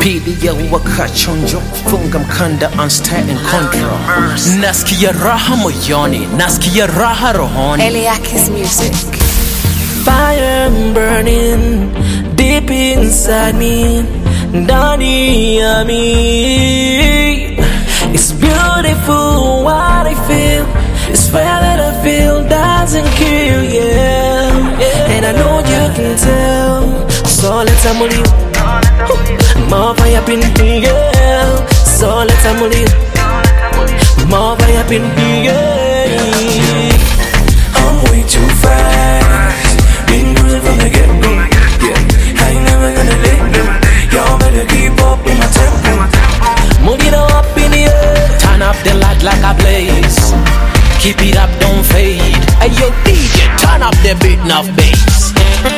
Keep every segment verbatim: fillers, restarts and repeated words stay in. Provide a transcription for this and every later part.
Pidi ya waka chonjo, funga mkanda on stay in control. Nasikia raha moyoni, nasikia raha rohoni. Eliakis music. Fire burning deep inside me, ndani ya mi. It's beautiful what I feel. It's fire that I feel doesn't kill, yeah. And I know you can tell. So let's amuli, more fire up in the air. So let's amuli, more fire up in the air. I'm way too fast. Been losing from the get-go. Yeah, I ain't never gonna let go. Y'all better keep up with my tempo. Move it up in the air. Turn up the light like a blaze. Keep it up, don't fade. Hey yo D J, turn up the beat of bass.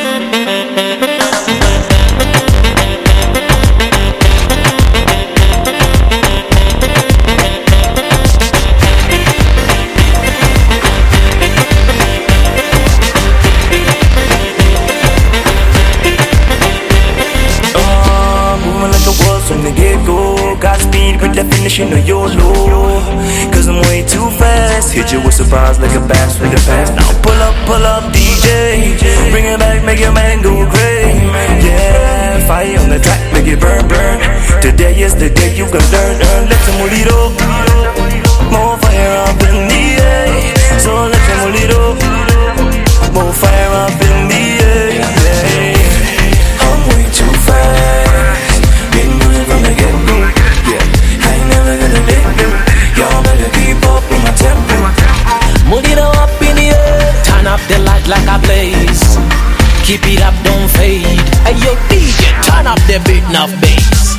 From the get-go, Godspeed with definition of YOLO. Cause I'm way too fast. Hit you with surprise like a bass with a pass. Now pull up, pull up D J. Bring it back, make your man go crazy. Yeah, fire on the track, make it burn, burn. Today is the day you can learn, learn. Let's molito. More fire up in the air. So let's molito. More fire up in the air. I'm way too fast. From the get-go, yeah, I ain't never gonna let go. Y'all better keep up with my tempo. Move it up in the air. Turn up the light like a blaze. Keep it up, don't fade. Hey yo D J, turn up the beat of bass.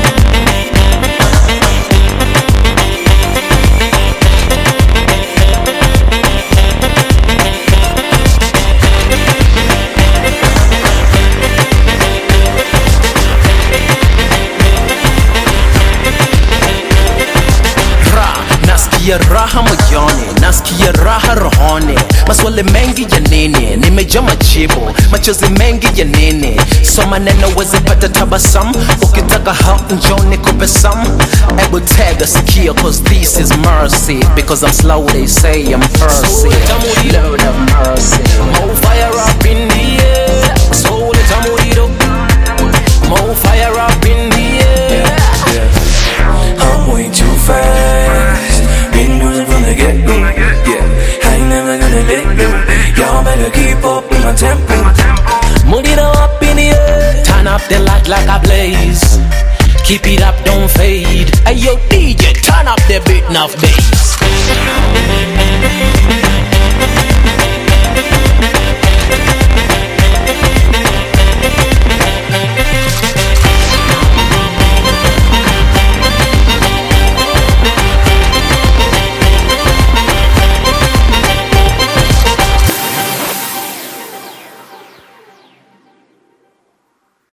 Nasikia raha moyoni, nasikia raha rohoni. Maswali mengi ya nini, nimejaa majibu. Machozi mengi ya nini, so maneno wezi pata tabasamu. Ukitaka help njoo nikupe some. Ebu tega sikio cause this is mercy. Because I'm slow they say I'm Percy. Lord have mercy. More fire up in the air. So let amurido. More fire up in the air. I'm way too fast. Been losing from the get-go. Yeah, I ain't never gonna let go. Y'all better keep up with my tempo. Move it up in the air. Turn up the light like a blaze. Keep it up, don't fade. Hey yo D J, turn up the beat of bass.